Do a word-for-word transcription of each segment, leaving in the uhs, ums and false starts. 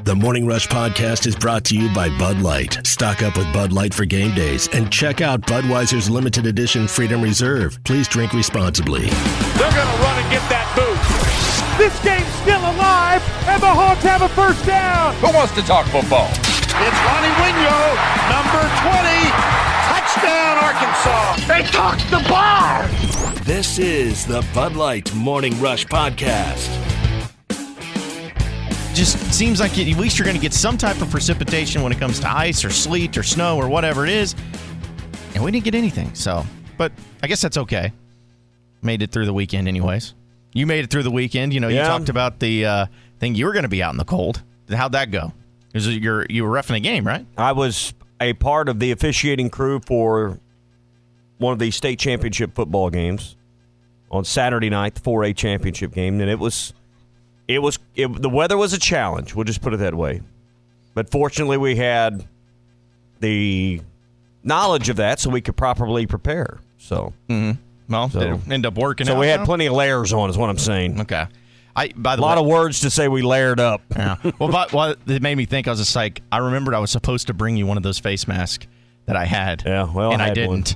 The Morning Rush Podcast is brought to you by Bud Light. Stock up with Bud Light for game days and check out Budweiser's limited edition Freedom Reserve. Please drink responsibly. They're going to run and get that boot. This game's still alive, and the Hawks have a first down. Who wants to talk football? It's Ronnie Wingo, number twenty. Touchdown, Arkansas. They took the bar. This is the Bud Light Morning Rush Podcast. Just seems like at least you're going to get some type of precipitation when it comes to ice or sleet or snow or whatever it is. And we didn't get anything. So, but I guess that's okay. Made it through the weekend anyways. You made it through the weekend. You know, yeah. You talked about the uh, thing you were going to be out in the cold. How'd that go? Is it your, you were reffing a game, right? I was a part of the officiating crew for one of the state championship football games on Saturday night, the four A championship game, and it was... It was it, the weather was a challenge. We'll just put it that way. But fortunately, we had the knowledge of that, so we could properly prepare. So, mm-hmm. well, so, did it end up working. So out we had now? plenty of layers on, is what I'm saying. Okay. I by the a lot way, of words to say we layered up. Yeah. Well, but, well, it made me think. I was just like, I remembered I was supposed to bring you one of those face masks that I had. Yeah. Well, and I, I had didn't.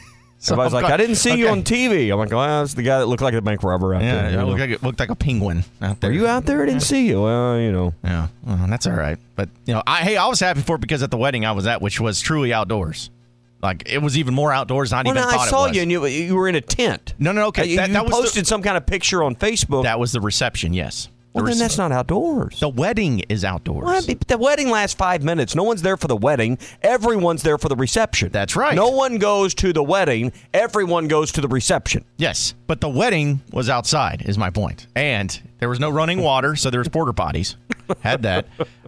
So Everybody's like, I didn't see okay. you on T V. I'm like, well, that's the guy that looked like a bank robber out yeah, there. Yeah, it looked like, it looked like a penguin out there. Were you out there? I didn't yeah. see you. Well, you know. Yeah, well, that's all right. But, you know, I hey, I was happy for it because at the wedding I was at, which was truly outdoors. Like, it was even more outdoors than I well, even no, thought I saw it was. you, and you, you were in a tent. No, no, okay. Uh, you that, you that was posted the, some kind of picture on Facebook. That was the reception, yes. Well, then that's not outdoors. The wedding is outdoors. Well, the wedding lasts five minutes. No one's there for the wedding. Everyone's there for the reception. That's right. No one goes to the wedding. Everyone goes to the reception. Yes, but the wedding was outside, is my point. And there was no running water, so there was porta potties. Had that.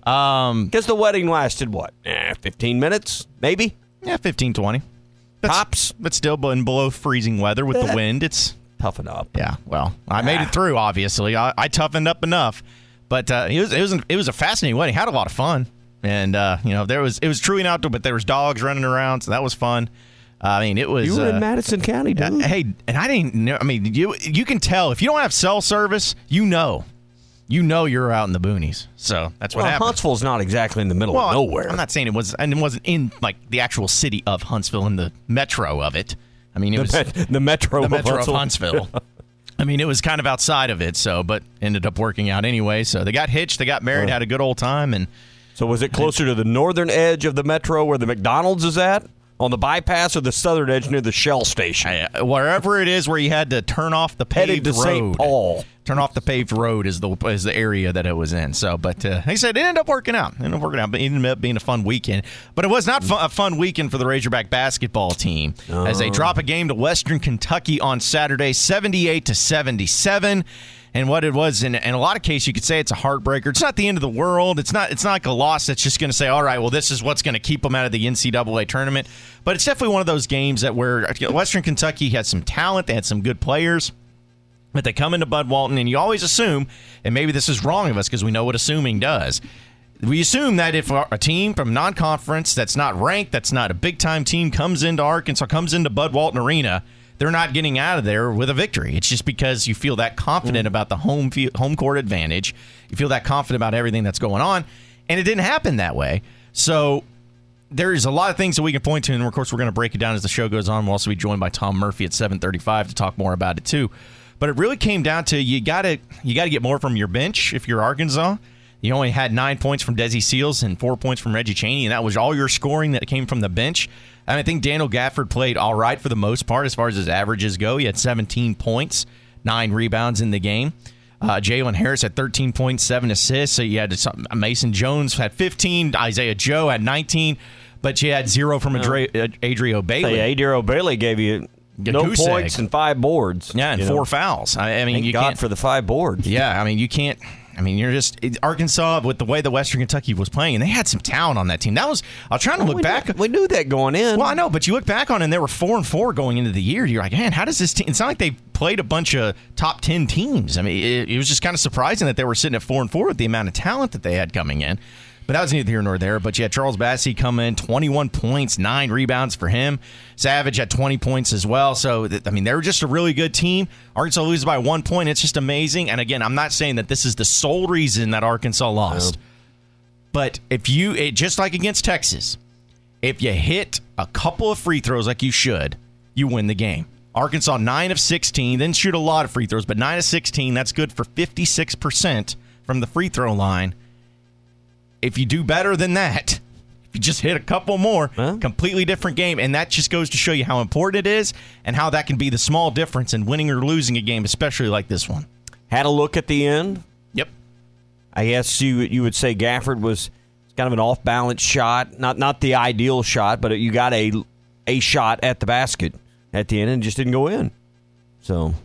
Um, because the wedding lasted, what, eh, fifteen minutes, maybe? Yeah, fifteen, twenty. That's, Tops. But still in below freezing weather with the wind, it's... Toughen up. Yeah, well, I made it through, obviously. I, I toughened up enough. But uh, it was it was an, it was a fascinating wedding. Had a lot of fun, and uh, you know there was it was truly an outdoor, but there was dogs running around, so that was fun. Uh, I mean, it was. You were uh, in Madison County, dude. Uh, hey, and I didn't know. I mean, you you can tell if you don't have cell service, you know, you know you're out in the boonies. So that's what well, happened. Huntsville's not exactly in the middle well, of nowhere. I'm not saying it was, and it wasn't in like the actual city of Huntsville, in the metro of it. I mean, it the was met- the metro, the of metro Huntsville. of Huntsville. I mean, it was kind of outside of it, so but ended up working out anyway. So they got hitched, they got married, had a good old time, and so was it closer to the northern edge of the metro where the McDonald's is at, on the bypass, or the southern edge near the Shell station? I, wherever it is where you had to turn off the paved Headed to road. Saint Paul. Turn off the paved road is the is the area that it was in. So, but uh, like I said, it ended up working out. It ended up working out, but it ended up being a fun weekend. But it was not fun, a fun weekend for the Razorback basketball team uh. as they drop a game to Western Kentucky on Saturday, seventy-eight to seventy-seven. And what it was, in, in a lot of cases, you could say it's a heartbreaker. It's not the end of the world. It's not. It's not like a loss that's just going to say, all right, well, this is what's going to keep them out of the N C double A tournament. But it's definitely one of those games that where Western Kentucky had some talent. They had some good players. But they come into Bud Walton, and you always assume, and maybe this is wrong of us because we know what assuming does. We assume that if a team from non-conference that's not ranked, that's not a big-time team, comes into Arkansas, comes into Bud Walton Arena, they're not getting out of there with a victory. It's just because you feel that confident mm. about the home field, home court advantage. You feel that confident about everything that's going on, and it didn't happen that way. So there's a lot of things that we can point to, and of course we're going to break it down as the show goes on. We'll also be joined by Tom Murphy at seven thirty-five to talk more about it too. But it really came down to you got to you got to get more from your bench if you're Arkansas. You only had nine points from Desi Seals and four points from Reggie Chaney, and that was all your scoring that came from the bench. And I think Daniel Gafford played all right for the most part as far as his averages go. He had seventeen points, nine rebounds in the game. Uh, Jalen Harris had thirteen points, seven assists. So you had Mason Jones had fifteen. Isaiah Joe had nineteen. But you had zero from Adri- Adrio Bailey. Hey, Adrio Bailey gave you no goose points egg. and five boards. Yeah, and four know. fouls. I, I mean, Thank you God can't, for the five boards. Yeah, I mean, you can't. I mean, you're just Arkansas with the way the Western Kentucky was playing, and they had some talent on that team. That was I was trying to well, look we back. Knew, we knew that going in. Well, I know, but you look back on it, and they were four and four going into the year. You're like, man, how does this team? It's not like they played a bunch of top ten teams. I mean, it, it was just kind of surprising that they were sitting at four and four with the amount of talent that they had coming in. But that was neither here nor there. But you had Charles Bassey come in, twenty-one points, nine rebounds for him. Savage had twenty points as well. So, I mean, they were just a really good team. Arkansas loses by one point. It's just amazing. And, again, I'm not saying that this is the sole reason that Arkansas lost. But if you, it, just like against Texas, if you hit a couple of free throws like you should, you win the game. Arkansas, nine of sixteen, didn't shoot a lot of free throws, but nine of sixteen, that's good for fifty-six percent from the free throw line. If you do better than that, if you just hit a couple more, huh? completely different game. And that just goes to show you how important it is and how that can be the small difference in winning or losing a game, especially like this one. Had a look at the end? Yep. I guess you you would say Gafford was kind of an off-balance shot. Not not the ideal shot, but you got a, a shot at the basket at the end and it just didn't go in. So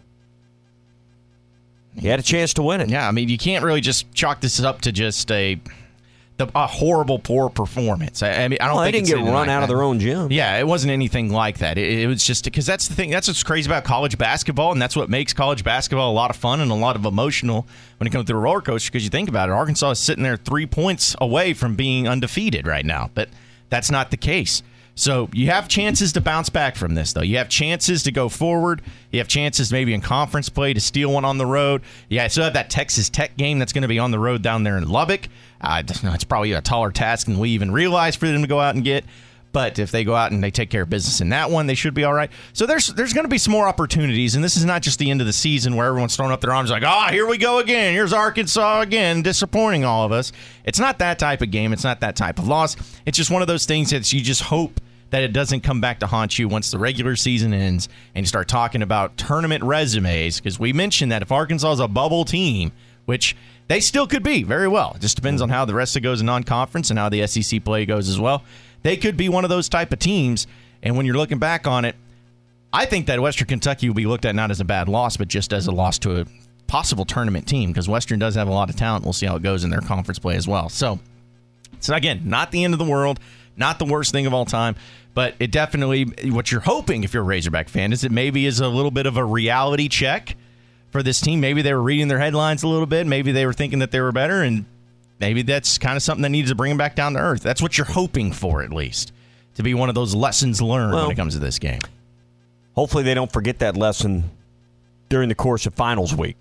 he had a chance to win it. Yeah, I mean, you can't really just chalk this up to just a the, a horrible, poor performance. I, I mean, I don't well, think they didn't it's get run like out that. of their own gym. Yeah, it wasn't anything like that. It, it was just because that's the thing. That's what's crazy about college basketball, and that's what makes college basketball a lot of fun and a lot of emotional when it comes to the roller coaster. Because you think about it, Arkansas is sitting there three points away from being undefeated right now, but that's not the case. So you have chances to bounce back from this, though. You have chances to go forward. You have chances maybe in conference play to steal one on the road. Yeah, still have that Texas Tech game that's going to be on the road down there in Lubbock. Uh, it's probably a taller task than we even realize for them to go out and get. But if they go out and they take care of business in that one, they should be all right. So there's there's going to be some more opportunities, and this is not just the end of the season where everyone's throwing up their arms like, oh, here we go again. Here's Arkansas again, disappointing all of us. It's not that type of game. It's not that type of loss. It's just one of those things that you just hope that it doesn't come back to haunt you once the regular season ends and you start talking about tournament resumes, because we mentioned that if Arkansas is a bubble team, which they still could be very well, it just depends on how the rest of it goes in non-conference and how the S E C play goes as well. They could be one of those type of teams, and when you're looking back on it, I think that Western Kentucky will be looked at not as a bad loss, but just as a loss to a possible tournament team, because Western does have a lot of talent. We'll see how it goes in their conference play as well. So, so again, not the end of the world, not the worst thing of all time, but it definitely, what you're hoping if you're a Razorback fan, is it maybe is a little bit of a reality check for this team. Maybe they were reading their headlines a little bit. Maybe they were thinking that they were better, and maybe that's kind of something that needs to bring them back down to earth. That's what you're hoping for, at least, to be one of those lessons learned well, when it comes to this game. Hopefully they don't forget that lesson during the course of finals week.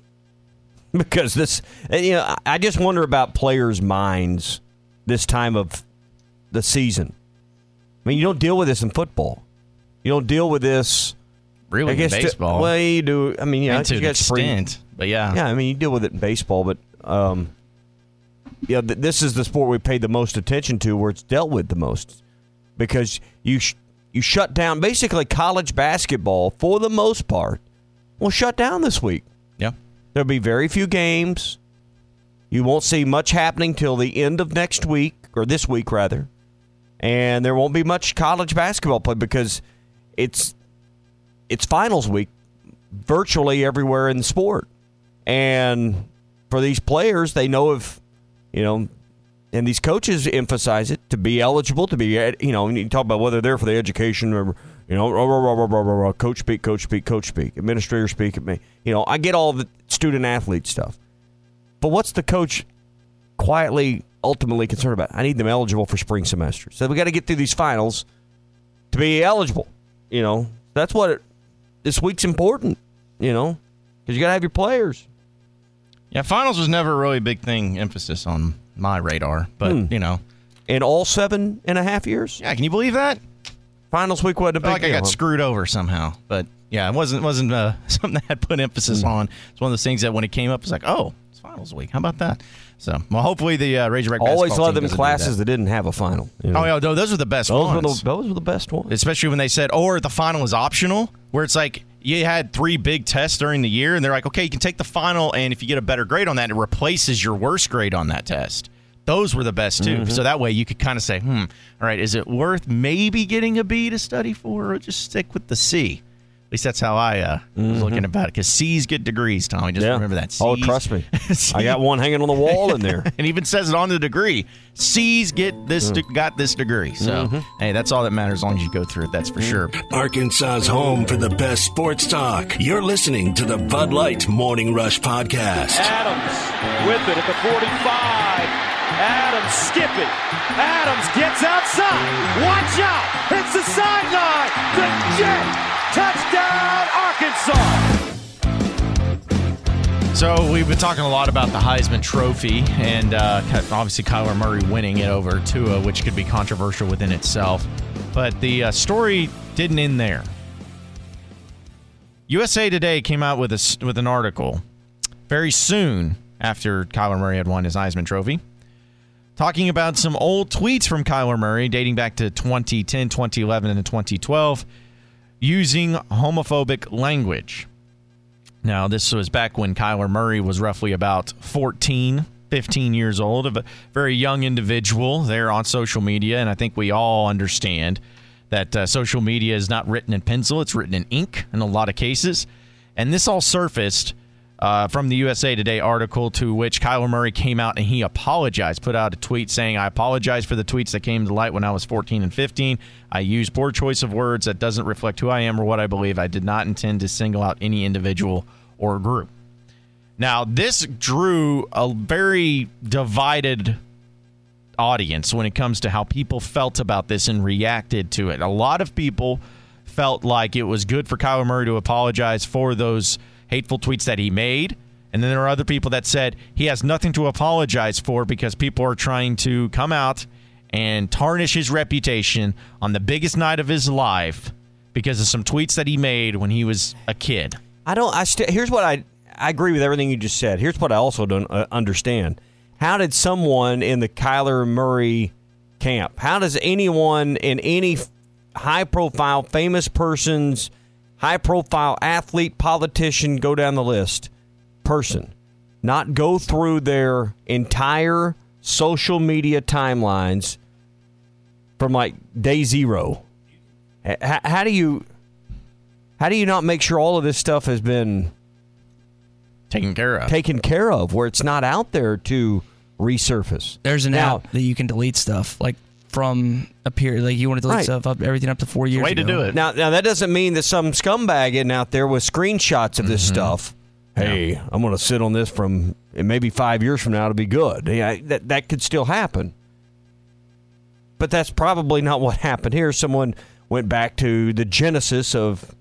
Because this, you know, I just wonder about players' minds this time of the season. I mean, you don't deal with this in football. You don't deal with this really I guess in baseball. To, well, you do. I mean, yeah, to you an extent, spring, but yeah, yeah. I mean, you deal with it in baseball, but um, yeah, th- this is the sport we paid the most attention to, where it's dealt with the most, because you sh- you shut down basically college basketball for the most part. Will shut down this week. Yeah, there'll be very few games. You won't see much happening till the end of next week, or this week rather. And there won't be much college basketball play because it's it's finals week virtually everywhere in the sport. And for these players, they know if, you know, and these coaches emphasize it, to be eligible, to be, you know, you talk about whether they're for the education or, you know, coach speak, coach speak, coach speak, administrator speak at me. You know, I get all the student athlete stuff. But what's the coach quietly ultimately concerned about? I need them eligible for spring semester. So we got to get through these finals to be eligible. You know, that's what it, this week's important, you know, because you got to have your players. Yeah, finals was never a really big thing, emphasis on my radar, but, hmm. you know. In all seven and a half years? Yeah, can you believe that? Finals week wasn't a big I feel like deal, I got huh? screwed over somehow, but yeah, it wasn't wasn't uh, something that I had put emphasis hmm. on. It's one of those things that when it came up, it's like, oh, it's finals week. How about that? So, well, hopefully the uh, Razorback basketball always love team them classes that. that didn't have a final. You know? Oh, yeah, those were the best those ones. Were the, those were the best ones. Especially when they said, or the final is optional, where it's like you had three big tests during the year, and they're like, okay, you can take the final, and if you get a better grade on that, it replaces your worst grade on that test. Those were the best, too. Mm-hmm. So that way you could kind of say, hmm, all right, is it worth maybe getting a B to study for, or just stick with the C? At least that's how I uh, mm-hmm. was looking about it. Because C's get degrees, Tommy. Just yeah. remember that. C's, oh, trust me. I got one hanging on the wall in there. And even says it on the degree. C's get this, mm. got this degree. So, mm-hmm. hey, that's all that matters as long as you go through it. That's for sure. Arkansas's home for the best sports talk. You're listening to the Bud Light Morning Rush Podcast. Adams with it at the forty-five. Adams skipping. Adams gets outside. Watch out. Hits the sideline. The jet. Touchdown, Arkansas. So we've been talking a lot about the Heisman Trophy, and uh, obviously Kyler Murray winning it over Tua, which could be controversial within itself. But the uh, story didn't end there. U S A Today came out with a, with an article very soon after Kyler Murray had won his Heisman Trophy, talking about some old tweets from Kyler Murray dating back to twenty ten, twenty eleven, and twenty twelve using homophobic language. Now, this was back when Kyler Murray was roughly about fourteen, fifteen years old, a very young individual there on social media, and I think we all understand that uh, social media is not written in pencil, it's written in ink in a lot of cases. And this all surfaced uh, from the U S A Today article, to which Kyler Murray came out and he apologized, put out a tweet saying, "I apologize for the tweets that came to light when I was fourteen and fifteen. I used poor choice of words that doesn't reflect who I am or what I believe. I did not intend to single out any individual or group." Now, this drew a very divided audience when it comes to how people felt about this and reacted to it. A lot of people felt like it was good for Kyler Murray to apologize for those hateful tweets that he made. And then there are other people that said he has nothing to apologize for because people are trying to come out and tarnish his reputation on the biggest night of his life because of some tweets that he made when he was a kid. I don't. I st- here's what I I agree with everything you just said. Here's what I also don't uh, understand. How did someone in the Kyler Murray camp? How does anyone in any high-profile, famous person's high-profile athlete, politician, go down the list, person, not go through their entire social media timelines from like day zero? H- how do you how do you not make sure all of this stuff has been taken care of? Taken care of, where it's not out there to resurface. There's an now, app that you can delete stuff like from a period. Like you want to delete right. stuff up everything up to four years. Way ago. to do it. Now, now that doesn't mean that some scumbag isn't out there with screenshots of this Mm-hmm. stuff. Hey, yeah. I'm going to sit on this from maybe five years from now. It'll be good. Yeah, that that could still happen. But that's probably not what happened here. Someone went back to the genesis of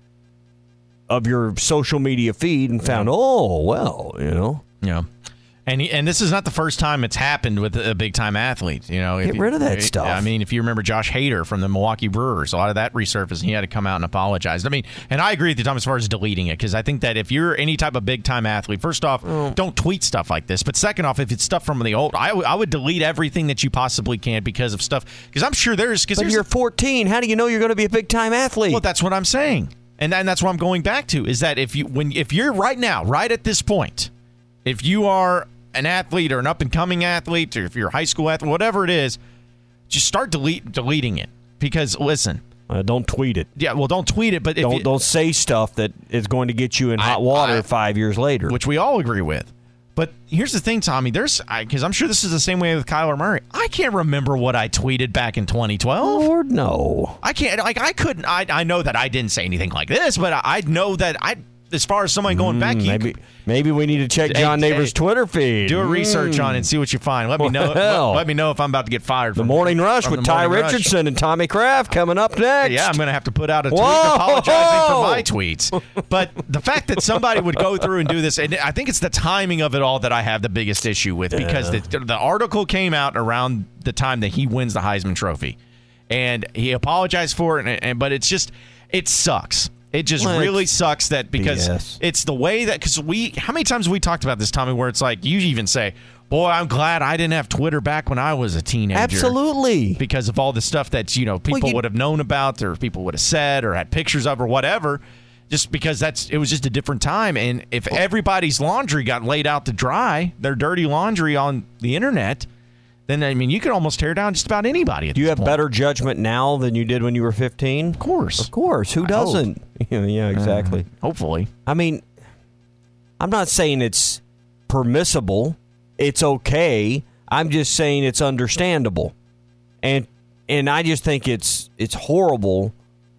of your social media feed and found, yeah. oh, well, you know. Yeah. And he, and this is not the first time it's happened with a big-time athlete. You know, Get if rid of that you, stuff. I mean, if you remember Josh Hader from the Milwaukee Brewers, a lot of that resurfaced, and he had to come out and apologize. I mean, and I agree with you, Tom, as far as deleting it, because I think that if you're any type of big-time athlete, first off, oh. don't tweet stuff like this. But second off, if it's stuff from the old, I, w- I would delete everything that you possibly can because of stuff. Because I'm sure there's... Cause but there's you're fourteen. How do you know you're going to be a big-time athlete? Well, that's what I'm saying. And, and that's what I'm going back to, is that if you when if you're right now, right at this point, if you are an athlete or an up-and-coming athlete, or if you're a high school athlete, whatever it is, just start delete, deleting it. Because, listen. Uh, don't tweet it. Yeah, well, don't tweet it. But if don't, you, don't say stuff that is going to get you in hot I, water I, five years later. Which we all agree with. But here's the thing, Tommy. There's because I'm sure this is the same way with Kyler Murray. I can't remember what I tweeted back in twenty twelve. Lord, no. I can't. Like I couldn't. I I know that I didn't say anything like this, but I, I know that I. As far as somebody going back, mm, you, maybe maybe we need to check John hey, Neighbors' hey, Twitter feed. Do a mm. research on it and see what you find. Let me know. Well, let, let me know if I'm about to get fired. The From, Morning Rush from with the Ty Morning Richardson Rush. and Tommy Kraft coming up next. Yeah, I'm going to have to put out a tweet Whoa! apologizing for my tweets. But the fact that somebody would go through and do this, and I think it's the timing of it all that I have the biggest issue with, because yeah. the, the article came out around the time that he wins the Heisman Trophy, and he apologized for it, and, and but it's just it sucks. It just what? really sucks that because B S. It's the way that because we how many times have we talked about this, Tommy, where it's like you even say, boy, I'm glad I didn't have Twitter back when I was a teenager. Absolutely. Because of all the stuff that, you know, people well, you, would have known about or people would have said or had pictures of or whatever, just because that's it was just a different time. And if everybody's laundry got laid out to dry, their dirty laundry on the internet, then, I mean, you could almost tear down just about anybody at Do you this have point. better judgment now than you did when you were fifteen? Of course. Of course. Who I doesn't? Yeah, yeah, exactly. Uh, hopefully. I mean, I'm not saying it's permissible. It's okay. I'm just saying it's understandable. And and I just think it's it's horrible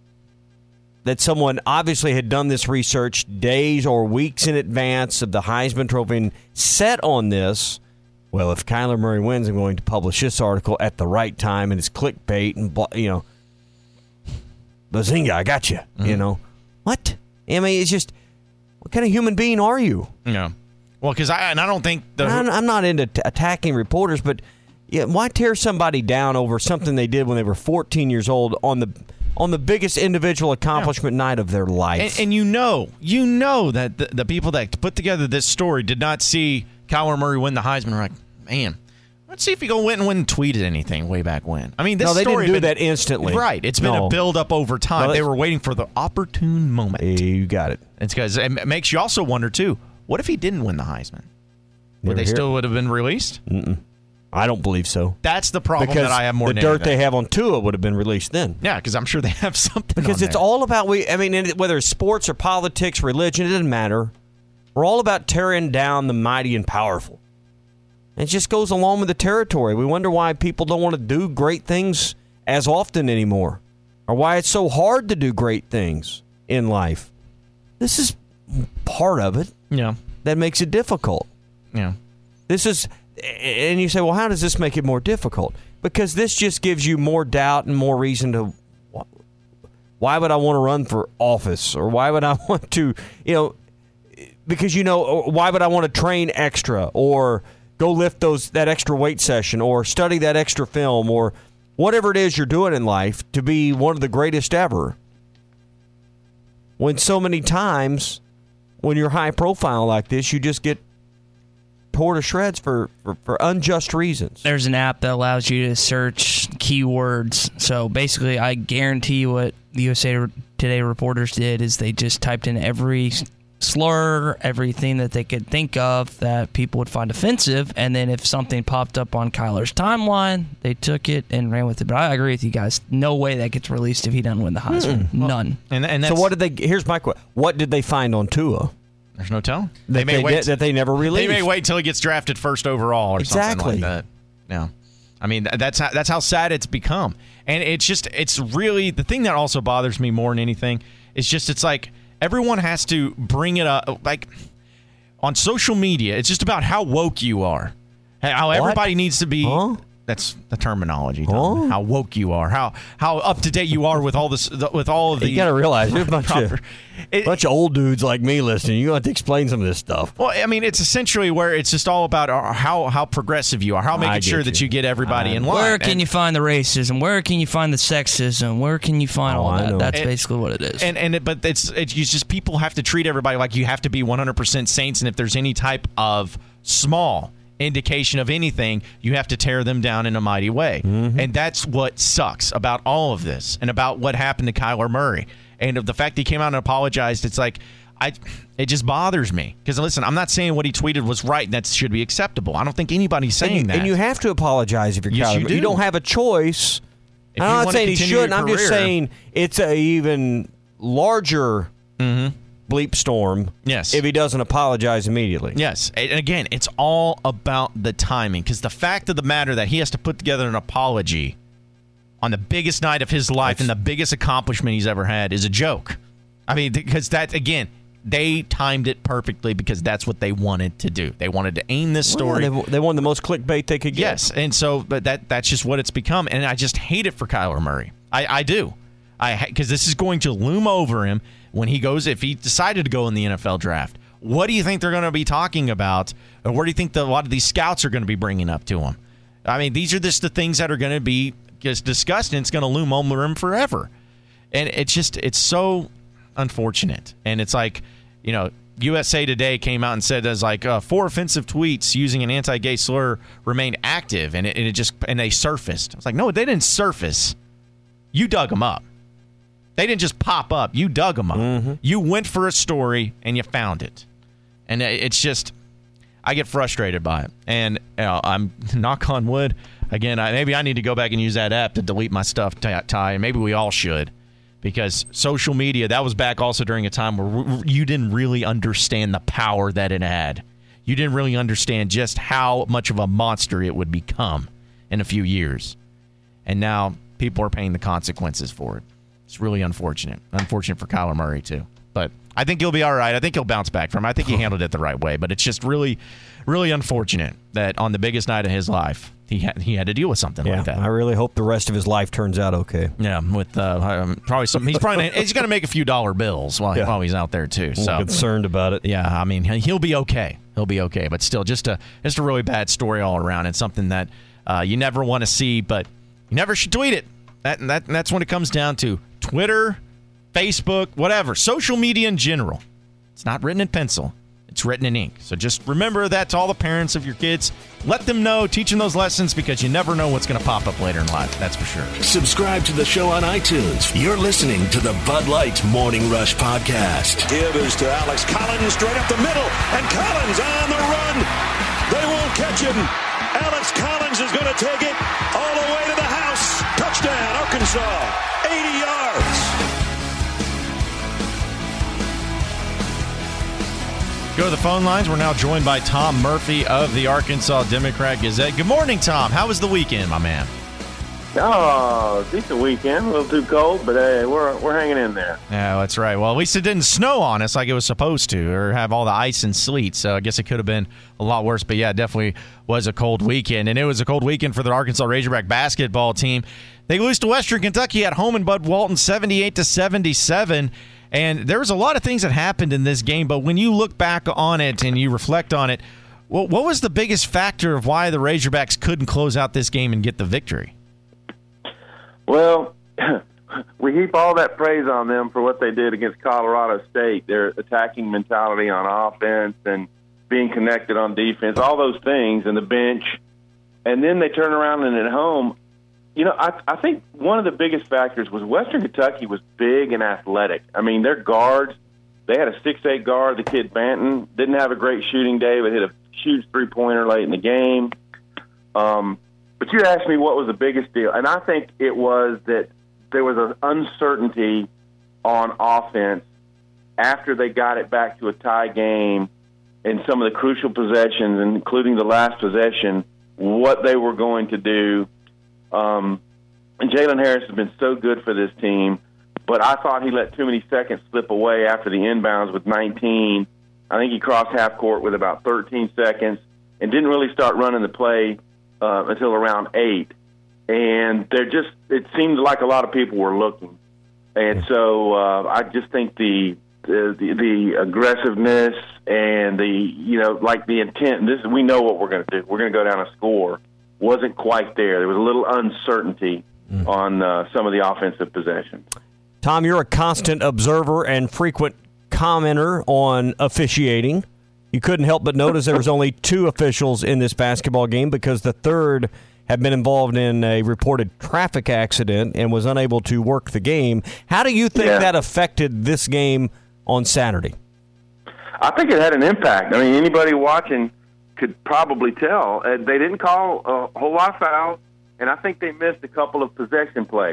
that someone obviously had done this research days or weeks in advance of the Heisman Trophy and set on this. Well, if Kyler Murray wins, I'm going to publish this article at the right time, and it's clickbait, and, you know, bazinga, I got you, mm-hmm. you know. What? I mean, it's just, what kind of human being are you? Yeah. Well, because I and I don't think the I'm, I'm not into t- attacking reporters, but yeah, why tear somebody down over something they did when they were fourteen years old on the on the biggest individual accomplishment yeah. night of their life? And, and you know, you know that the, the people that put together this story did not see Kyler Murray win the Heisman. We're like, man, let's see if he go went and went and tweeted anything way back when. I mean, this no, they story didn't do been, that instantly. Right. It's been no. a build up over time. No, they were waiting for the opportune moment. You got it. It's because it makes you also wonder too. What if he didn't win the Heisman? Would they here. still would have been released? Mm-mm. I don't believe so. That's the problem because that I have more the than dirt anything. they have on Tua would have been released then. Yeah, because I'm sure they have something. Because on it's there. all about we. I mean, whether it's sports or politics, religion, it doesn't matter. We're all about tearing down the mighty and powerful. It just goes along with the territory. We wonder why people don't want to do great things as often anymore, or why it's so hard to do great things in life. This is part of it. Yeah. That makes it difficult. Yeah. This is, and you say, well, how does this make it more difficult? Because this just gives you more doubt and more reason to, why would I want to run for office? Or why would I want to, you know, because, you know, why would I want to train extra or go lift those that extra weight session or study that extra film or whatever it is you're doing in life to be one of the greatest ever? When so many times when you're high profile like this, you just get tore to shreds for, for, for unjust reasons. There's an app that allows you to search keywords. So basically, I guarantee you what the U S A Today reporters did is they just typed in every slur, everything that they could think of that people would find offensive, and then if something popped up on Kyler's timeline, they took it and ran with it. But I agree with you guys. No way that gets released if he doesn't win the Heisman. Hmm. None. And, and so what did they? Here's my question: what did they find on Tua? There's no telling. They may they wait did, that they never released. They may wait till he gets drafted first overall or exactly. something like that. Yeah. I mean, that's how, that's how sad it's become. And it's just, it's really, the thing that also bothers me more than anything is just, it's like, everyone has to bring it up. Like, on social media, it's just about how woke you are. How what? everybody needs to be. Huh? That's the terminology. Tom. Huh? How woke you are. How how up to date you are with all this. With all of the. You got to realize there's a bunch proper, of it, bunch of old dudes like me listening. You have to explain some of this stuff. Well, I mean, it's essentially where it's just all about how how progressive you are, how making sure you. that you get everybody I, in line. Where can and, you find the racism? Where can you find the sexism? Where can you find oh, all that? That's and, basically what it is. And and it, but it's it's just people have to treat everybody like you have to be one hundred percent saints, and if there's any type of small indication of anything, you have to tear them down in a mighty way. Mm-hmm. And that's what sucks about all of this and about what happened to Kyler Murray. And of the fact that he came out and apologized, it's like, I, it just bothers me. Because, listen, I'm not saying what he tweeted was right and that should be acceptable. I don't think anybody's saying and you, that. And you have to apologize if you're yes, Kyler. You, do. You don't have a choice. If I'm not saying he shouldn't. I'm just career, saying it's a even larger mm-hmm. bleep storm yes. if he doesn't apologize immediately. Yes. And again, it's all about the timing. Because the fact of the matter that he has to put together an apology on the biggest night of his life That's, and the biggest accomplishment he's ever had is a joke. I mean, because that, again, they timed it perfectly because that's what they wanted to do. They wanted to aim this story. Well, they, they wanted the most clickbait they could get. Yes, and so but that that's just what it's become. And I just hate it for Kyler Murray. I, I do. I Because this is going to loom over him when he goes, if he decided to go in the N F L draft. What do you think they're going to be talking about? Or what do you think the, a lot of these scouts are going to be bringing up to him? I mean, these are just the things that are going to be just discussed, and it's going to loom over him forever. And it's just, it's so unfortunate. And it's like, you know, U S A Today came out and said there's like uh, four offensive tweets using an anti-gay slur remained active, and it, and it just and they surfaced. I was like, no, they didn't surface. You dug them up. They didn't just pop up. You dug them up. Mm-hmm. You went for a story and you found it. And it's just, I get frustrated by it. And you know, I'm knock on wood. Again, I, maybe I need to go back and use that app to delete my stuff, Ty. Maybe we all should. Because social media, that was back also during a time where you didn't really understand the power that it had. You didn't really understand just how much of a monster it would become in a few years. And now people are paying the consequences for it. It's really unfortunate. Unfortunate for Kyler Murray, too. But I think he'll be all right. I think he'll bounce back from it. I think he handled it the right way. But it's just really, really unfortunate that on the biggest night of his life, he had, he had to deal with something yeah, like that. I really hope the rest of his life turns out okay. Yeah, with uh, probably some. He's probably he's going to make a few dollar bills while, yeah. while he's out there, too. So I'm concerned about it. Yeah, I mean, he'll be okay. he'll be okay. But still, just a just a really bad story all around, and something that uh, you never want to see, but you never should tweet it. That, that that's when it comes down to Twitter, Facebook, whatever, social media in general. It's not written in pencil. It's written in ink. So just remember that to all the parents of your kids. Let them know, teach them those lessons, because you never know what's going to pop up later in life. That's for sure. Subscribe to the show on iTunes. You're listening to the Bud Light Morning Rush Podcast. Give is to Alex Collins straight up the middle, and Collins on the run. They won't catch him. Alex Collins is going to take it all the way to the house. Touchdown, Arkansas, eighty yards. Go to the phone lines. We're now joined by Tom Murphy of the Arkansas Democrat-Gazette. Good morning, Tom. How was the weekend, my man? Oh, decent weekend. A little too cold, but hey, we're we're hanging in there. Yeah, that's right. Well, at least it didn't snow on us like it was supposed to, or have all the ice and sleet. So I guess it could have been a lot worse. But yeah, it definitely was a cold weekend, and it was a cold weekend for the Arkansas Razorback basketball team. They lose to Western Kentucky at home in Bud Walton, seventy-eight to seventy-seven. And there was a lot of things that happened in this game, but when you look back on it and you reflect on it, well, what was the biggest factor of why the Razorbacks couldn't close out this game and get the victory? Well, we heap all that praise on them for what they did against Colorado State, their attacking mentality on offense and being connected on defense, all those things, and the bench. And then they turn around and at home, you know, I, I think one of the biggest factors was Western Kentucky was big and athletic. I mean, their guards, they had a six eight guard, the kid Banton, didn't have a great shooting day, but hit a huge three-pointer late in the game. Um, but you asked me what was the biggest deal, and I think it was that there was an uncertainty on offense after they got it back to a tie game in some of the crucial possessions, including the last possession, what they were going to do. Um, and Jalen Harris has been so good for this team, but I thought he let too many seconds slip away after the inbounds with nineteen. I think he crossed half court with about thirteen seconds and didn't really start running the play uh, until around eight. And they're just, it seemed like a lot of people were looking. And so uh, I just think the, the the the aggressiveness and the, you know, like the intent, this we know what we're going to do. We're going to go down and score. Wasn't quite there. There was a little uncertainty mm. on uh, some of the offensive possessions. Tom, you're a constant observer and frequent commenter on officiating. You couldn't help but notice there was only two officials in this basketball game because the third had been involved in a reported traffic accident and was unable to work the game. How do you think yeah. that affected this game on Saturday? I think it had an impact. I mean, anybody watching could probably tell. Uh, they didn't call a whole lot of fouls, and I think they missed a couple of possession plays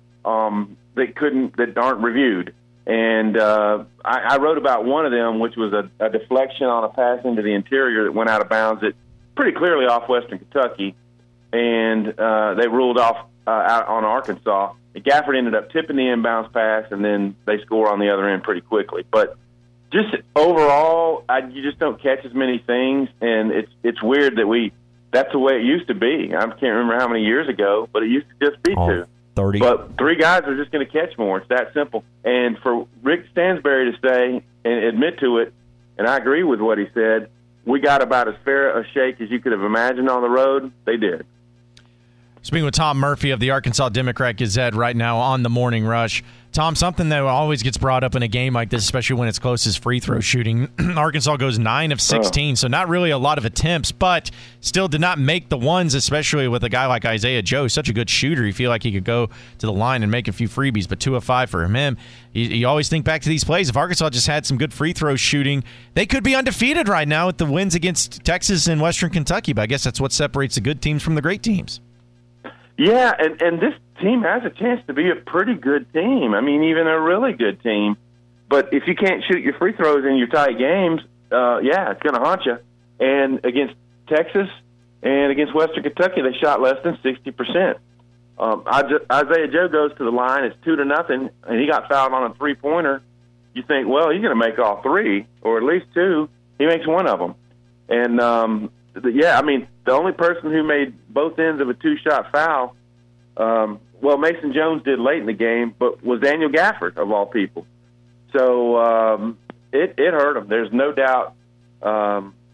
um, that couldn't, that aren't reviewed. And uh, I, I wrote about one of them, which was a, a deflection on a pass into the interior that went out of bounds. It pretty clearly off Western Kentucky, and uh, they ruled off uh, out on Arkansas. And Gafford ended up tipping the inbounds pass, and then they score on the other end pretty quickly. But just overall, I, you just don't catch as many things, and it's it's weird that we that's the way it used to be. I can't remember how many years ago, but it used to just be oh, two. thirty. But three guys are just going to catch more. It's that simple. And for Rick Stansbury to say and admit to it, and I agree with what he said, we got about as fair a shake as you could have imagined on the road. They did. Speaking with Tom Murphy of the Arkansas Democrat-Gazette right now on the Morning Rush. Tom, something that always gets brought up in a game like this, especially when it's close, is free throw shooting. Arkansas goes nine of sixteen, oh. so not really a lot of attempts, but still did not make the ones, especially with a guy like Isaiah Joe, such a good shooter. You feel like he could go to the line and make a few freebies, but two of five for him. You, you always think back to these plays. If Arkansas just had some good free throw shooting, they could be undefeated right now with the wins against Texas and Western Kentucky, but I guess that's what separates the good teams from the great teams. Yeah, and, and this team has a chance to be a pretty good team. I mean, even a really good team. But if you can't shoot your free throws in your tight games, uh, yeah, it's going to haunt you. And against Texas and against Western Kentucky, they shot less than sixty percent. Um, Isaiah Joe goes to the line. It's two to nothing, and he got fouled on a three-pointer. You think, well, he's going to make all three, or at least two. He makes one of them. And, um, the, yeah, I mean, the only person who made both ends of a two-shot foul, um, well, Mason Jones did late in the game, but was Daniel Gafford, of all people. So um, it, it hurt him. There's no doubt um,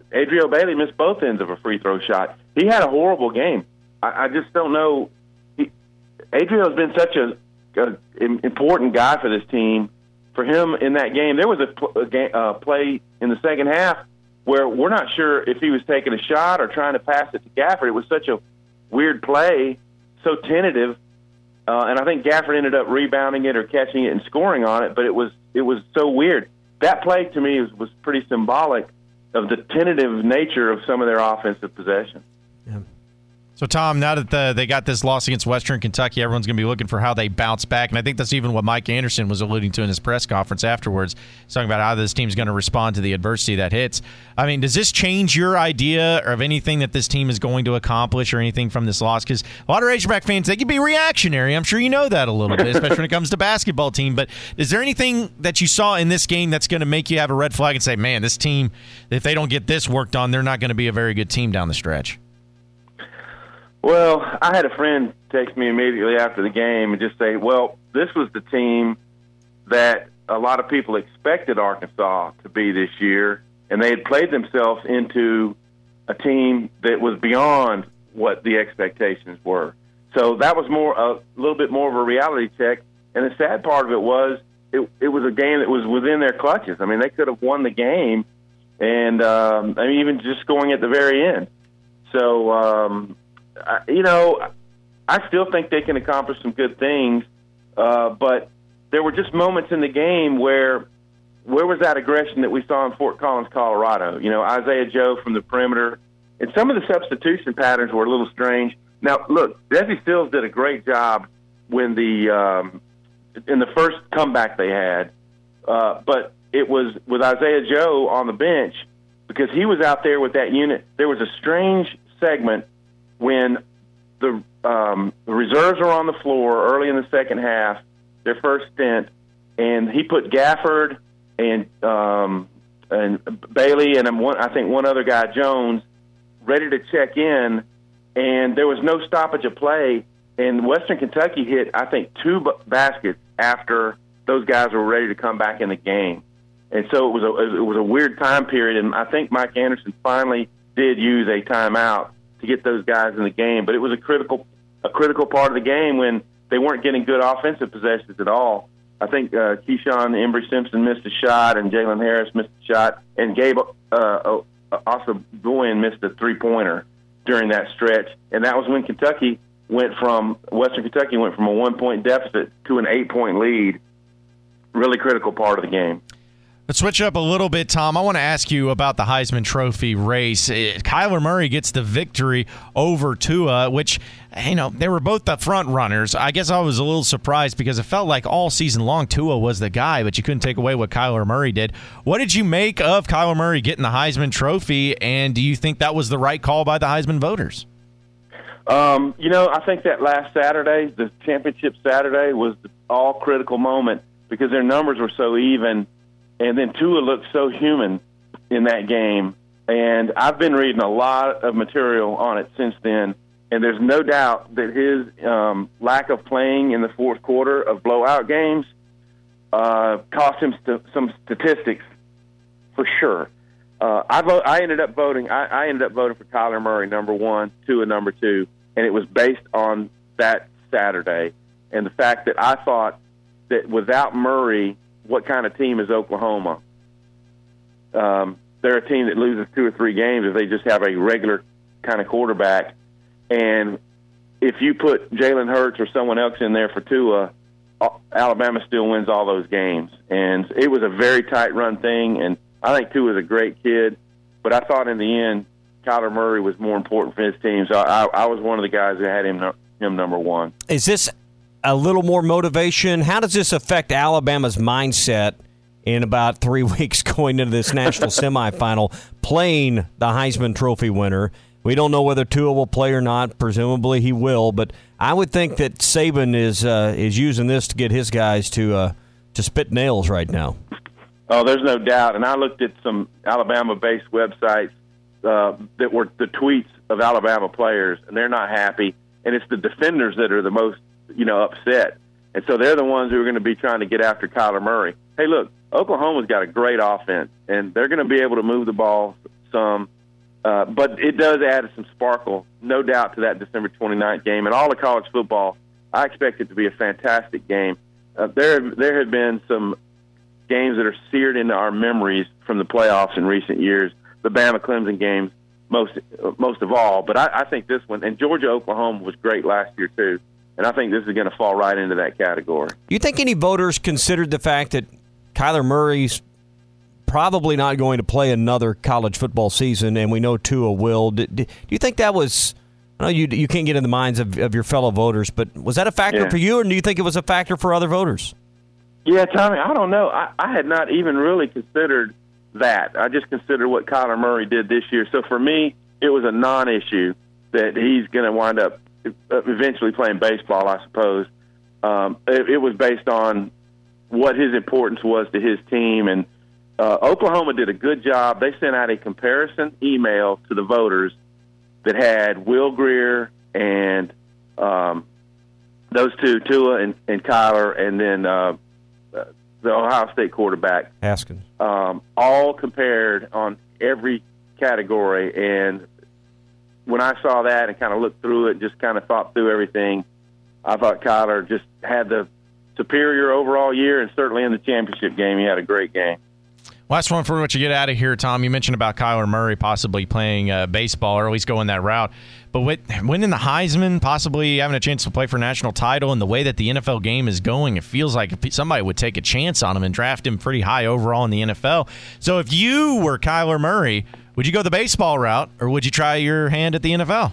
Adriel Bailey missed both ends of a free throw shot. He had a horrible game. I, I just don't know. He, Adriel's been such a, a important guy for this team. For him in that game, there was a, pl- a game, uh, play in the second half where we're not sure if he was taking a shot or trying to pass it to Gafford. It was such a weird play, so tentative, uh, and I think Gafford ended up rebounding it or catching it and scoring on it. But it was it was so weird. That play to me was, was pretty symbolic of the tentative nature of some of their offensive possession. Yeah. So, Tom, now that the, they got this loss against Western Kentucky, everyone's going to be looking for how they bounce back. And I think that's even what Mike Anderson was alluding to in his press conference afterwards. He's talking about how this team's going to respond to the adversity that hits. I mean, does this change your idea of anything that this team is going to accomplish or anything from this loss? Because a lot of Razorback fans, they can be reactionary. I'm sure you know that a little bit, especially when it comes to basketball team. But is there anything that you saw in this game that's going to make you have a red flag and say, man, this team, if they don't get this worked on, they're not going to be a very good team down the stretch? Well, I had a friend text me immediately after the game and just say, well, this was the team that a lot of people expected Arkansas to be this year, and they had played themselves into a team that was beyond what the expectations were. So that was more a little bit more of a reality check, and the sad part of it was it, it was a game that was within their clutches. I mean, they could have won the game, and um, I mean, even just going at the very end. So, um I, you know, I still think they can accomplish some good things, uh, but there were just moments in the game where where was that aggression that we saw in Fort Collins, Colorado? You know, Isaiah Joe from the perimeter, and some of the substitution patterns were a little strange. Now, look, Jesse Stills did a great job when the um, in the first comeback they had, uh, but it was with Isaiah Joe on the bench because he was out there with that unit. There was a strange segment when the, um, the reserves are on the floor early in the second half, their first stint, and he put Gafford and um, and Bailey and one, I think one other guy, Jones, ready to check in, and there was no stoppage of play. And Western Kentucky hit, I think, two b- baskets after those guys were ready to come back in the game. And so it was a, it was a weird time period, and I think Mike Anderson finally did use a timeout to get those guys in the game. But it was a critical a critical part of the game when they weren't getting good offensive possessions at all. I think uh, Keyshawn Embry-Simpson missed a shot, and Jalen Harris missed a shot, and Gabe uh, also Bowen missed a three-pointer during that stretch. And that was when Kentucky went from Western Kentucky went from a one-point deficit to an eight-point lead. Really critical part of the game. Let's switch up a little bit, Tom. I want to ask you about the Heisman Trophy race. Kyler Murray gets the victory over Tua, which, you know, they were both the front runners. I guess I was a little surprised because it felt like all season long Tua was the guy, but you couldn't take away what Kyler Murray did. What did you make of Kyler Murray getting the Heisman Trophy, and do you think that was the right call by the Heisman voters? Um, you know, I think that last Saturday, the championship Saturday, was the all-critical moment because their numbers were so even. And then Tua looked so human in that game. And I've been reading a lot of material on it since then. And there's no doubt that his um, lack of playing in the fourth quarter of blowout games uh, cost him st- some statistics for sure. Uh, I, vote, I ended up voting. I, I ended up voting for Kyler Murray, number one, Tua, number two, and it was based on that Saturday and the fact that I thought that without Murray, what kind of team is Oklahoma? Um, they're a team that loses two or three games if they just have a regular kind of quarterback. And if you put Jalen Hurts or someone else in there for Tua, Alabama still wins all those games. And it was a very tight-run thing, and I think Tua is a great kid. But I thought in the end, Kyler Murray was more important for his team. So I, I was one of the guys that had him, him number one. Is this a little more motivation? How does this affect Alabama's mindset in about three weeks going into this national semifinal, playing the Heisman Trophy winner? We don't know whether Tua will play or not. Presumably he will, but I would think that Saban is uh, is using this to get his guys to uh, to spit nails right now. Oh, there's no doubt. And I looked at some Alabama-based websites uh, that were the tweets of Alabama players, and they're not happy. And it's the defenders that are the most, you know, upset. And so they're the ones who are going to be trying to get after Kyler Murray. Hey, look, Oklahoma's got a great offense, and they're going to be able to move the ball some. Uh, but it does add some sparkle, no doubt, to that December twenty-ninth game. And all the college football, I expect it to be a fantastic game. Uh, there, there have been some games that are seared into our memories from the playoffs in recent years. The Bama-Clemson games, most most of all. But I, I think this one, and Georgia-Oklahoma was great last year too. And I think this is going to fall right into that category. Do you think any voters considered the fact that Kyler Murray's probably not going to play another college football season, and we know Tua will? Do, do you think that was – I know you you can't get in the minds of, of your fellow voters, but was that a factor yeah. for you, or do you think it was a factor for other voters? Yeah, Tommy, I don't know. I, I had not even really considered that. I just considered what Kyler Murray did this year. So for me, it was a non-issue that he's going to wind up eventually playing baseball, I suppose. Um, it, it was based on what his importance was to his team. And uh, Oklahoma did a good job. They sent out a comparison email to the voters that had Will Grier and um, those two, Tua and, and Kyler, and then uh, the Ohio State quarterback, Haskins, um, all compared on every category. And when I saw that and kind of looked through it, just kind of thought through everything, I thought Kyler just had the superior overall year, and certainly in the championship game, he had a great game. Last one for what you get out of here, Tom. You mentioned about Kyler Murray possibly playing uh, baseball, or at least going that route. But with, winning the Heisman, possibly having a chance to play for a national title, and the way that the N F L game is going, it feels like somebody would take a chance on him and draft him pretty high overall in the N F L. So if you were Kyler Murray, would you go the baseball route, or would you try your hand at the N F L?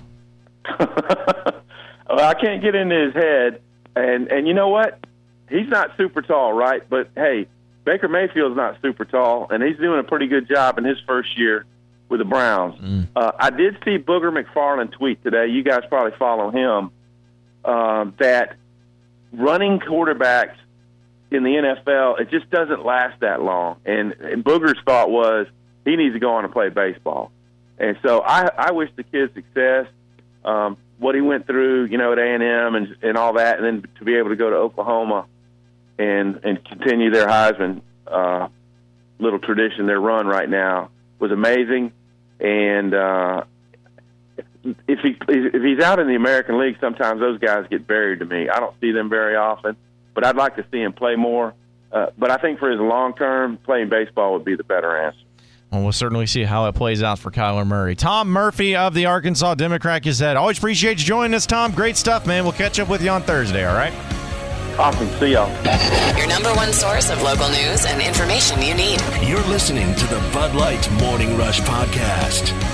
Well, I can't get into his head. And, and you know what? He's not super tall, right? But, hey, Baker Mayfield's not super tall, and he's doing a pretty good job in his first year with the Browns. Mm. Uh, I did see Booger McFarland tweet today. You guys probably follow him, uh, that running quarterbacks in the N F L, it just doesn't last that long. And, and Booger's thought was he needs to go on and play baseball. And so I, I wish the kid success, um, what he went through, you know, at A and M and, and all that, and then to be able to go to Oklahoma and and continue their Heisman uh, little tradition, their run right now, was amazing. And uh, if he if he's out in the American League, sometimes those guys get buried to me. I don't see them very often, but I'd like to see him play more. Uh, but I think for his long term, playing baseball would be the better answer. Well, we'll certainly see how it plays out for Kyler Murray. Tom Murphy of the Arkansas Democrat Gazette. Always appreciate you joining us, Tom. Great stuff, man. We'll catch up with you on Thursday, all right? Awesome. See y'all. Your number one source of local news and information you need. You're listening to the Bud Light Morning Rush Podcast.